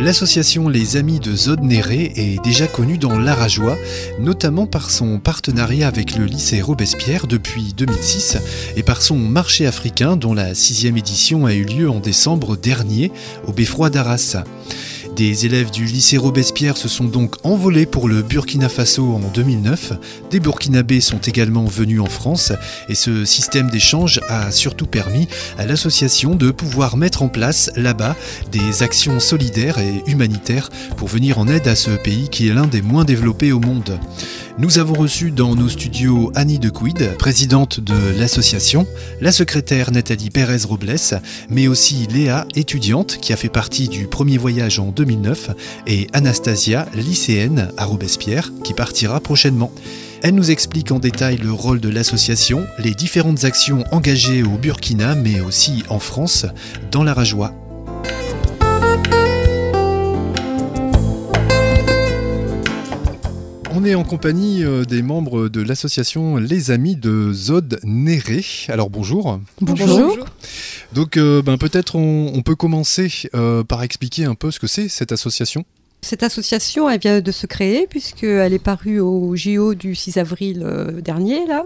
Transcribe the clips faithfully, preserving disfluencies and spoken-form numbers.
L'association Les Amis de Zod-Néré est déjà connue dans l'Arajois, notamment par son partenariat avec le lycée Robespierre depuis deux mille six et par son marché africain dont la sixième édition a eu lieu en décembre dernier au Beffroi d'Arras. Des élèves du lycée Robespierre se sont donc envolés pour le Burkina Faso en deux mille neuf. Des Burkinabés sont également venus en France et ce système d'échange a surtout permis à l'association de pouvoir mettre en place là-bas des actions solidaires et humanitaires pour venir en aide à ce pays qui est l'un des moins développés au monde. Nous avons reçu dans nos studios Annie de Couide, présidente de l'association, la secrétaire Nathalie Pérez-Robles, mais aussi Léa, étudiante, qui a fait partie du premier voyage en deux mille neuf, et Anastasia, lycéenne à Robespierre, qui partira prochainement. Elle nous explique en détail le rôle de l'association, les différentes actions engagées au Burkina, mais aussi en France, dans l'Arajois. On est en compagnie des membres de l'association Les Amis de Zod-Néré. Alors bonjour. Bonjour. Donc euh, ben, peut-être on, on peut commencer euh, par expliquer un peu ce que c'est cette association. Cette association, elle vient de se créer puisqu'elle est parue au J O du six avril euh, dernier. Là.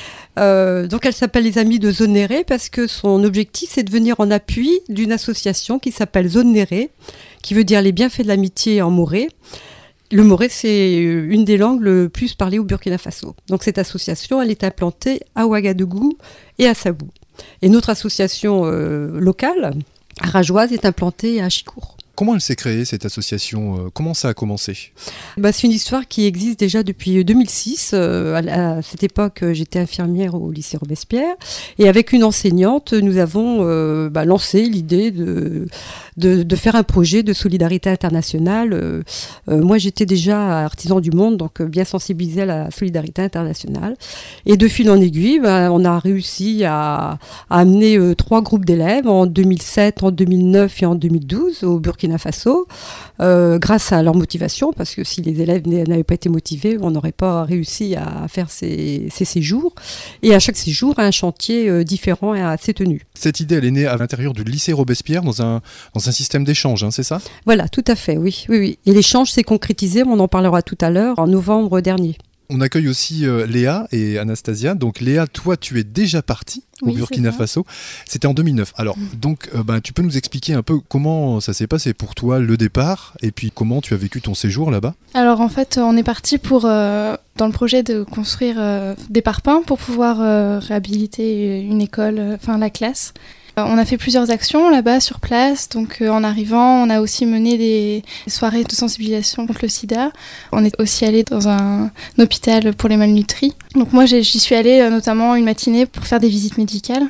Euh, donc elle s'appelle Les Amis de Zod-Néré parce que son objectif c'est de venir en appui d'une association qui s'appelle Zod-Néré, qui veut dire les bienfaits de l'amitié en moré. Le moré, c'est une des langues le plus parlées au Burkina Faso. Donc cette association, elle est implantée à Ouagadougou et à Sabou. Et notre association euh, locale, arajoise, est implantée à Chikour. Comment elle s'est créée, cette association ? Comment ça a commencé ? Bah, c'est une histoire qui existe déjà depuis deux mille six. Euh, à, à cette époque, j'étais infirmière au lycée Robespierre. Et avec une enseignante, nous avons euh, bah, lancé l'idée de, de, de faire un projet de solidarité internationale. Euh, euh, moi, j'étais déjà artisan du monde, donc bien sensibilisée à la solidarité internationale. Et de fil en aiguille, bah, on a réussi à, à amener euh, trois groupes d'élèves en deux mille sept, en deux mille neuf et en deux mille douze au Burkina Faso, euh, grâce à leur motivation, parce que si les élèves n'avaient pas été motivés, on n'aurait pas réussi à faire ces, ces séjours. Et à chaque séjour, un chantier euh, différent s'est tenu. Cette idée, elle est née à l'intérieur du lycée Robespierre, dans un, dans un système d'échange, hein, c'est ça ? Voilà, tout à fait, oui, oui, oui. Et l'échange s'est concrétisé, on en parlera tout à l'heure, en novembre dernier. On accueille aussi euh, Léa et Anastasia. Donc Léa, toi, tu es déjà partie au oui, Burkina Faso. C'était en deux mille neuf. Alors, mmh. donc, euh, ben, tu peux nous expliquer un peu comment ça s'est passé pour toi, le départ, et puis comment tu as vécu ton séjour là-bas ? Alors, en fait, on est parti pour, euh, dans le projet de construire euh, des parpaings pour pouvoir euh, réhabiliter une école, enfin euh, la classe. On a fait plusieurs actions là-bas sur place, donc euh, en arrivant, on a aussi mené des soirées de sensibilisation contre le sida. On est aussi allé dans un, un hôpital pour les malnutris. Donc moi, j'y suis allée euh, notamment une matinée pour faire des visites médicales,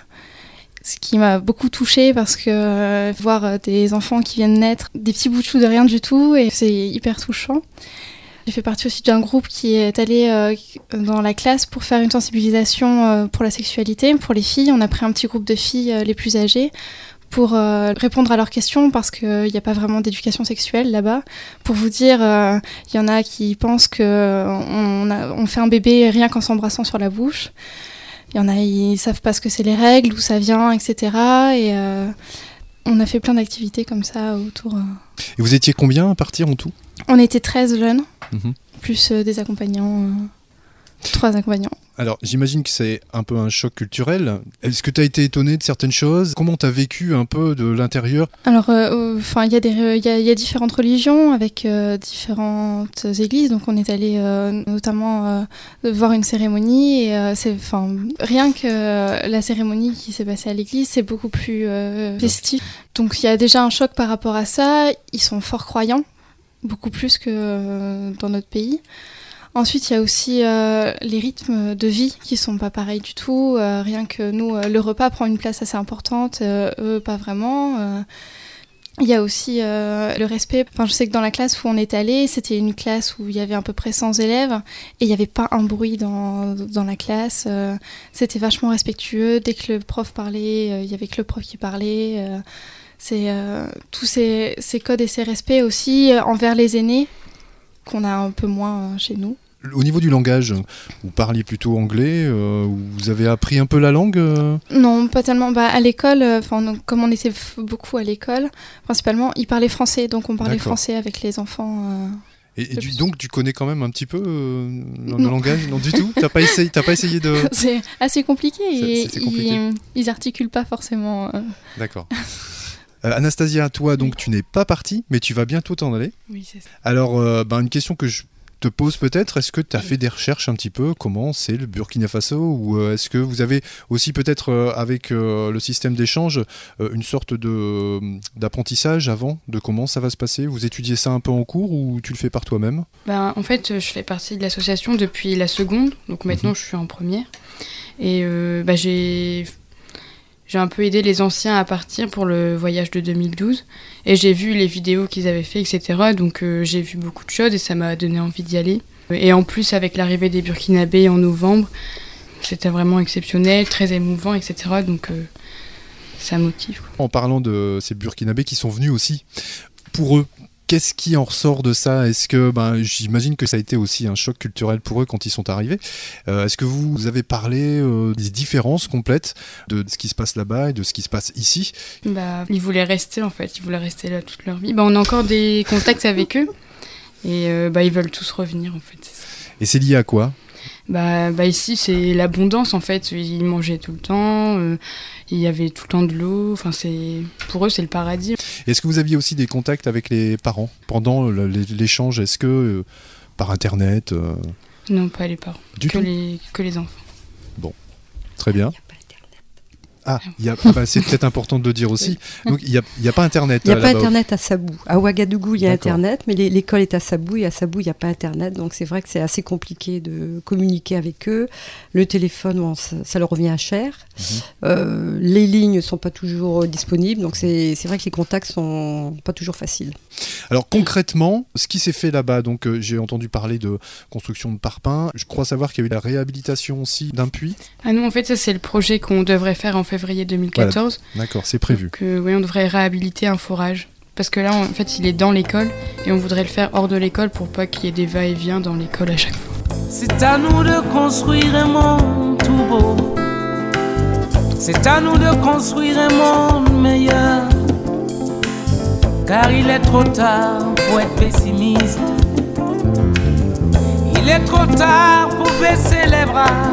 ce qui m'a beaucoup touchée parce que euh, voir euh, des enfants qui viennent naître, des petits bouts de chou de rien du tout, et c'est hyper touchant. J'ai fait partie aussi d'un groupe qui est allé euh, dans la classe pour faire une sensibilisation euh, pour la sexualité, pour les filles. On a pris un petit groupe de filles euh, les plus âgées pour euh, répondre à leurs questions parce qu'il n'y a pas vraiment d'éducation sexuelle là-bas. Pour vous dire, il euh, y en a qui pensent qu'on on fait un bébé rien qu'en s'embrassant sur la bouche. Il y en a, ils ne savent pas ce que c'est les règles, d'où ça vient, et cetera. Et euh, on a fait plein d'activités comme ça autour. Euh... Et vous étiez combien à partir en tout ? On était treize jeunes, mmh. plus euh, des accompagnants, euh, trois accompagnants. Alors, j'imagine que c'est un peu un choc culturel. Est-ce que tu as été étonnée de certaines choses ? Comment tu as vécu un peu de l'intérieur ? Alors, enfin, euh, il euh, y, y, y a différentes religions avec euh, différentes églises. Donc, on est allé euh, notamment euh, voir une cérémonie. Et euh, c'est, rien que euh, la cérémonie qui s'est passée à l'église, c'est beaucoup plus euh, festif. Donc, il y a déjà un choc par rapport à ça. Ils sont fort croyants, beaucoup plus que euh, dans notre pays. Ensuite, il y a aussi euh, les rythmes de vie qui sont pas pareils du tout. Euh, rien que nous, euh, le repas prend une place assez importante, euh, eux pas vraiment. Euh, il y a aussi euh, le respect. Enfin, je sais que dans la classe où on est allé, c'était une classe où il y avait à peu près cent élèves et il n'y avait pas un bruit dans, dans la classe. Euh, c'était vachement respectueux. Dès que le prof parlait, euh, il y avait que le prof qui parlait. Euh, c'est euh, tous ces, ces codes et ces respects aussi euh, envers les aînés, qu'on a un peu moins chez nous. Au niveau du langage, vous parliez plutôt anglais, euh, vous avez appris un peu la langue euh... Non, pas tellement. Bah, à l'école, euh, comme on était f- beaucoup à l'école, principalement, ils parlaient français, donc on parlait D'accord. français avec les enfants. Euh, et et du, donc tu connais quand même un petit peu euh, le non. langage? Non, du tout. T'as pas essayé, t'as pas essayé de. C'est assez compliqué. C'est, et c'est, c'est compliqué. Ils, ils articulent pas forcément. Euh... D'accord. Euh, Anastasia, toi, donc tu n'es pas partie, mais tu vas bientôt t'en aller. Oui, c'est ça. Alors, euh, bah, une question que je te pose peut-être, est-ce que tu as fait des recherches un petit peu, comment c'est le Burkina Faso, ou euh, est-ce que vous avez aussi peut-être euh, avec euh, le système d'échange euh, une sorte de, d'apprentissage avant de comment ça va se passer? Vous étudiez ça un peu en cours ou tu le fais par toi-même? Ben, en fait, je fais partie de l'association depuis la seconde, donc maintenant mmh. je suis en première, et euh, bah, j'ai... J'ai un peu aidé les anciens à partir pour le voyage de deux mille douze et j'ai vu les vidéos qu'ils avaient fait, et cetera. Donc euh, j'ai vu beaucoup de choses et ça m'a donné envie d'y aller. Et en plus, avec l'arrivée des Burkinabés en novembre, c'était vraiment exceptionnel, très émouvant, et cetera. Donc euh, ça motive. En parlant de ces Burkinabés qui sont venus aussi, pour eux, qu'est-ce qui en ressort de ça? Est-ce que, ben, j'imagine que ça a été aussi un choc culturel pour eux quand ils sont arrivés. Euh, est-ce que vous avez parlé euh, des différences complètes de ce qui se passe là-bas et de ce qui se passe ici? Bah, ils voulaient rester en fait, ils voulaient rester là toute leur vie. Bah, on a encore des contacts avec eux et euh, bah, ils veulent tous revenir en fait. C'est ça. Et c'est lié à quoi? Bah, bah ici c'est l'abondance en fait, ils mangeaient tout le temps, euh, il y avait tout le temps de l'eau, enfin c'est pour eux c'est le paradis. Et est-ce que vous aviez aussi des contacts avec les parents pendant le, l'échange? Est-ce que euh, par internet euh... Non, pas les parents, du que tout les, que les enfants. Bon, très bien. Ah, y a, ah bah, c'est peut-être important de le dire aussi. Donc, il n'y a, a pas Internet. Il n'y a là-bas. pas Internet à Sabou. À Ouagadougou, il y a D'accord. Internet, mais les, l'école est à Sabou et à Sabou, il n'y a pas Internet. Donc, c'est vrai que c'est assez compliqué de communiquer avec eux. Le téléphone, bon, ça, ça leur revient cher. Mmh. Euh, les lignes ne sont pas toujours disponibles. Donc, c'est, c'est vrai que les contacts ne sont pas toujours faciles. Alors, concrètement, ce qui s'est fait là-bas, donc euh, j'ai entendu parler de construction de parpaings. Je crois savoir qu'il y a eu la réhabilitation aussi d'un puits. Ah non, en fait, ça, c'est le projet qu'on devrait faire en février deux mille quatorze. Voilà. D'accord, c'est prévu. Donc, euh, oui, on devrait réhabiliter un forage. Parce que là, en fait, il est dans l'école et on voudrait le faire hors de l'école pour pas qu'il y ait des va-et-vient dans l'école à chaque fois. C'est à nous de construire un monde tout beau. C'est à nous de construire un monde meilleur. Car il est trop tard pour être pessimiste. Il est trop tard pour baisser les bras.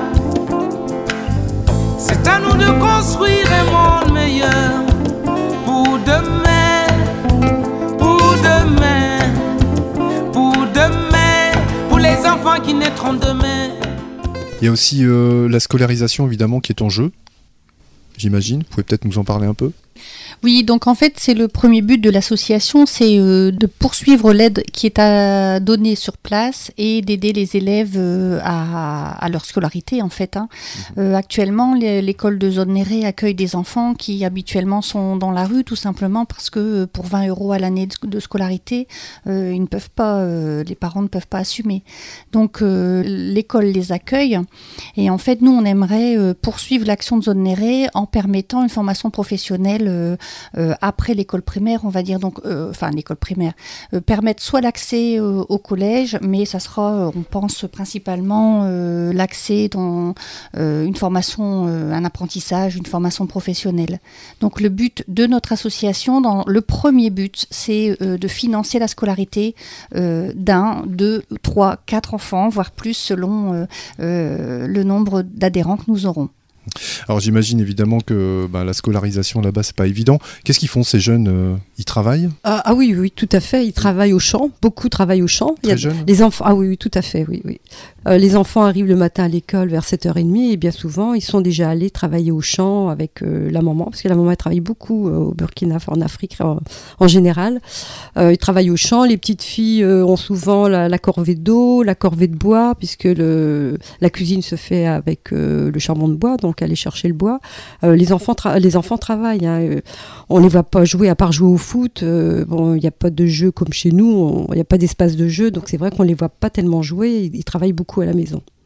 C'est à nous de construire un monde meilleur pour demain, pour demain, pour demain, pour les enfants qui naîtront demain. Il y a aussi euh, la scolarisation évidemment qui est en jeu, j'imagine. Vous pouvez peut-être nous en parler un peu? Oui, donc en fait, c'est le premier but de l'association, c'est euh, de poursuivre l'aide qui est à donner sur place et d'aider les élèves euh, à, à leur scolarité, en fait. Hein. Mmh. Euh, actuellement, les, l'école de Zodnéré accueille des enfants qui habituellement sont dans la rue, tout simplement parce que pour vingt euros à l'année de, de scolarité, euh, ils ne peuvent pas, euh, les parents ne peuvent pas assumer. Donc, euh, l'école les accueille et en fait, nous, on aimerait euh, poursuivre l'action de Zodnéré en permettant une formation professionnelle Euh, euh, après l'école primaire, on va dire, donc, euh, enfin l'école primaire, euh, permettre soit l'accès euh, au collège, mais ça sera, on pense principalement euh, l'accès dans euh, une formation, euh, un apprentissage, une formation professionnelle. Donc le but de notre association, dans le premier but, c'est euh, de financer la scolarité euh, d'un, deux, trois, quatre enfants, voire plus selon euh, euh, le nombre d'adhérents que nous aurons. Alors j'imagine évidemment que bah, la scolarisation là-bas c'est pas évident. Qu'est-ce qu'ils font ces jeunes euh, Ils travaillent? ah, ah oui, oui, tout à fait. Ils travaillent au champ. Beaucoup travaillent au champ. Très jeunes? Les enfants. Ah oui, oui, tout à fait. Oui, oui. Euh, les enfants arrivent le matin à l'école vers sept heures trente et bien souvent ils sont déjà allés travailler au champ avec euh, la maman, parce que la maman elle travaille beaucoup euh, au Burkina, en Afrique en, en général. Euh, ils travaillent au champ. Les petites filles euh, ont souvent la, la corvée d'eau, la corvée de bois, puisque le, la cuisine se fait avec euh, le charbon de bois, donc aller chercher le bois. Euh, les enfants, tra- les enfants travaillent. Hein. Euh, on les voit pas jouer, à part jouer au foot. Euh, bon, il n'y a pas de jeu comme chez nous. Il n'y a pas d'espace de jeu, donc c'est vrai qu'on les voit pas tellement jouer. Ils, ils travaillent beaucoup à la maison.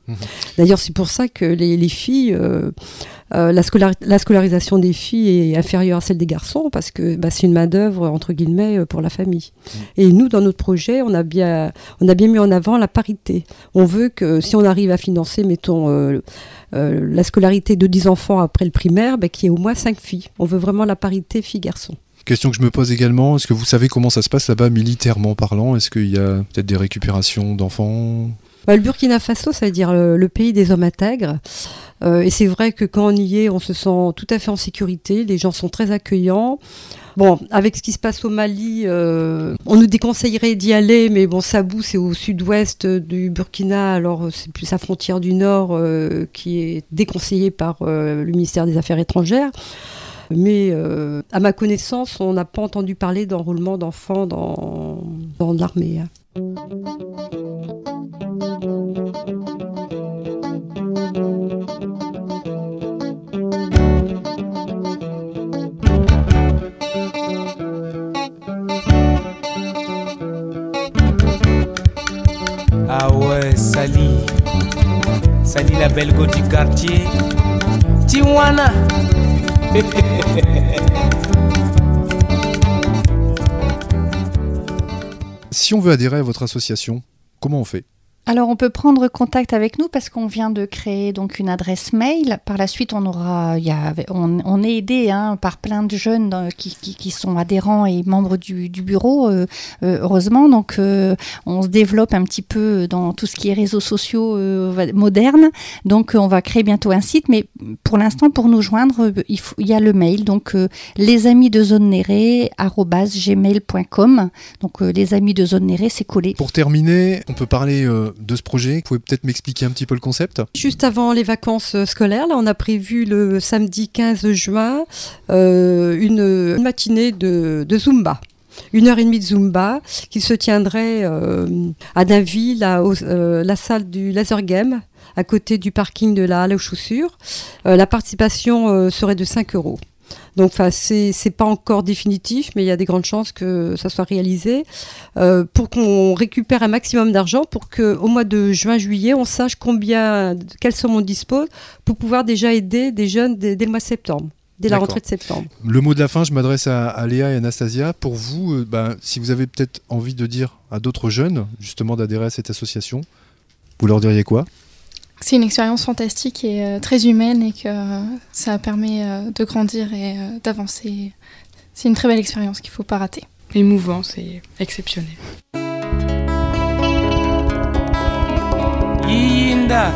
Mmh. D'ailleurs, c'est pour ça que les, les filles, euh, euh, la, scolar- la scolarisation des filles est inférieure à celle des garçons parce que bah, c'est une main-d'œuvre, entre guillemets, pour la famille. Mmh. Et nous, dans notre projet, on a, bien, on a bien mis en avant la parité. On veut que si on arrive à financer, mettons, euh, euh, la scolarité de dix enfants après le primaire, bah, qu'il y ait au moins cinq filles. On veut vraiment la parité filles-garçons. Question que je me pose également, est-ce que vous savez comment ça se passe là-bas militairement parlant ? Est-ce qu'il y a peut-être des récupérations d'enfants ? Bah, le Burkina Faso, ça veut dire le, le pays des hommes intègres. Euh, et c'est vrai que quand on y est, on se sent tout à fait en sécurité. Les gens sont très accueillants. Bon, avec ce qui se passe au Mali, euh, on nous déconseillerait d'y aller, mais bon, Sabou, c'est au sud-ouest du Burkina, alors c'est plus la frontière du nord euh, qui est déconseillée par euh, le ministère des Affaires étrangères. Mais euh, à ma connaissance, on n'a pas entendu parler d'enrôlement d'enfants dans, dans l'armée. Ah ouais, Sali, Sali la belle go du quartier, Tijuana. Si on veut adhérer à votre association, comment on fait ? Alors, on peut prendre contact avec nous parce qu'on vient de créer donc une adresse mail. Par la suite, on aura, il y a, on, on est aidé hein, par plein de jeunes euh, qui, qui, qui sont adhérents et membres du, du bureau, euh, euh, heureusement. Donc, euh, on se développe un petit peu dans tout ce qui est réseaux sociaux euh, modernes. Donc, on va créer bientôt un site. Mais pour l'instant, pour nous joindre, il, faut, il y a le mail. Donc, euh, lesamidezonenéré arobase gmail point com. Donc, euh, les amis de Zone Néré, c'est collé. Pour terminer, on peut parler euh, de ce projet. Vous pouvez peut-être m'expliquer un petit peu le concept ? Juste avant les vacances scolaires, là, on a prévu le samedi quinze juin euh, une, une matinée de, de Zumba. Une heure et demie de Zumba qui se tiendrait euh, à Dainville, à euh, la salle du Laser Game, à côté du parking de la Halle aux Chaussures. Euh, la participation euh, serait de cinq euros. Donc, c'est, c'est pas encore définitif, mais il y a des grandes chances que ça soit réalisé euh, pour qu'on récupère un maximum d'argent pour qu'au mois de juin-juillet, on sache combien, quelle somme on dispose pour pouvoir déjà aider des jeunes dès, dès le mois de septembre, dès D'accord. la rentrée de septembre. Le mot de la fin, je m'adresse à, à Léa et Anastasia. Pour vous, euh, bah, si vous avez peut-être envie de dire à d'autres jeunes, justement, d'adhérer à cette association, vous leur diriez quoi ? C'est une expérience fantastique et euh, très humaine et que euh, ça permet euh, de grandir et euh, d'avancer. C'est une très belle expérience qu'il ne faut pas rater. Émouvant, c'est exceptionnel. Yinda.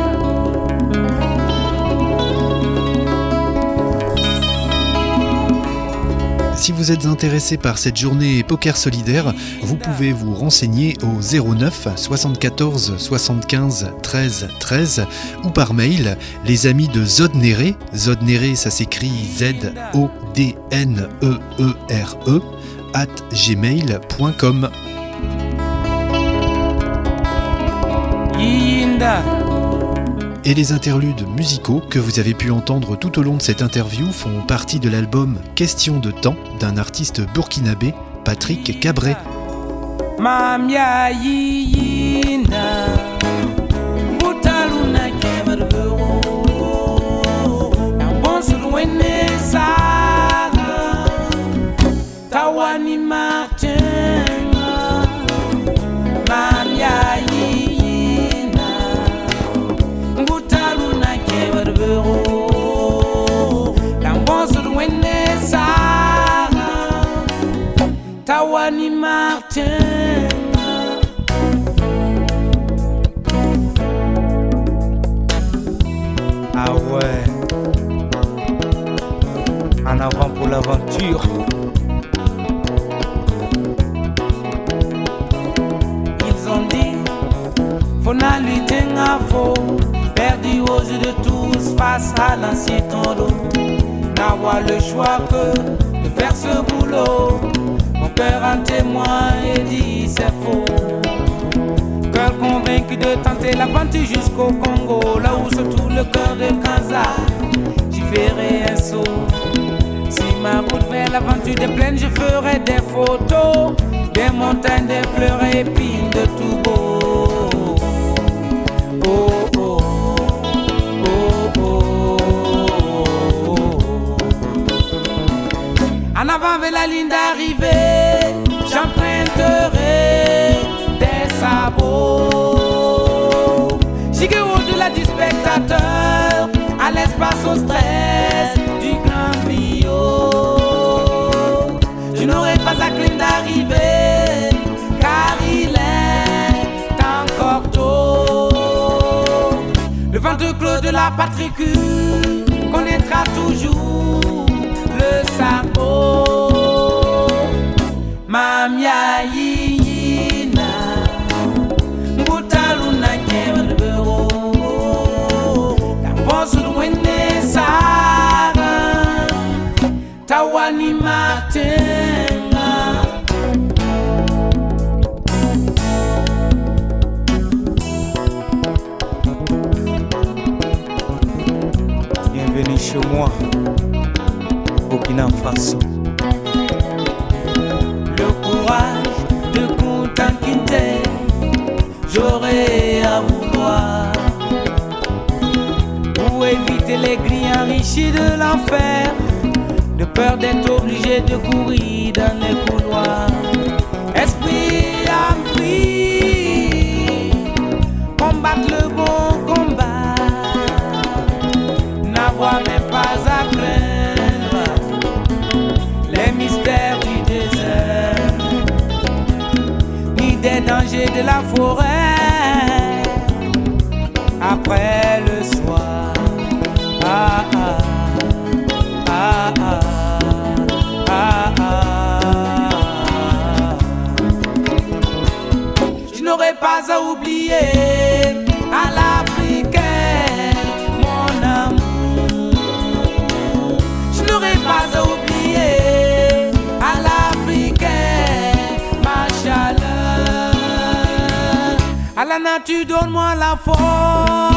Si vous êtes intéressé par cette journée poker solidaire, vous pouvez vous renseigner au zéro neuf soixante-quatorze soixante-quinze treize treize ou par mail les amis de Zodnéré. Zodnéré, ça s'écrit Z O D N E E R E at gmail point com. Et les interludes musicaux que vous avez pu entendre tout au long de cette interview font partie de l'album Question de temps d'un artiste burkinabé, Patrick Cabret. Mamia yinda butaluna keberbero ambon surwene sa tawani martin mamia yinda butaluna keberbero ambon surwene sa tawani martin. Ah ouais, en avant pour l'aventure. Ils ont dit, faut n'a lutter à faux, perdu aux yeux de tous face à l'ancien tendo. N'avoir le choix que de faire ce boulot. Mon cœur en témoin et dit c'est faux. Cœur convaincu de tenter l'aventure jusqu'au Congo, là où se trouve le cœur de Kanza. J'y ferai un saut. Si ma route vers l'aventure des plaines, je ferai des photos, des montagnes, des fleurs et épines de tout beau. Oh oh. avant vers la ligne d'arrivée, j'emprunterai des sabots. J'irai au-delà du spectateur, à l'espace au stress du grand Rio. Je n'aurai pas à craindre d'arriver, car il est encore tôt. Le ventre clos de la patrie connaîtra toujours le sabot. Mamia yina, Mbutaluna kema de bureau. La bosse de Wende Sara, Tawani Matenga. Bienvenue chez moi, Burkina Faso. Le courage de Kunta-Kinte, j'aurai à vouloir pour éviter les grilles enrichies de l'enfer, de peur d'être obligé de courir dans les couloirs. Esprit appris, combattre le bon combat, n'avoir même pas à craindre les mystères du désert, ni des dangers de la forêt après le soir. Ah ah ah ah ah ah. Je n'aurai pas à oublier à l'Africain mon amour. Je n'aurai pas à oublier à l'Africain ma chaleur. À la nature donne-moi la force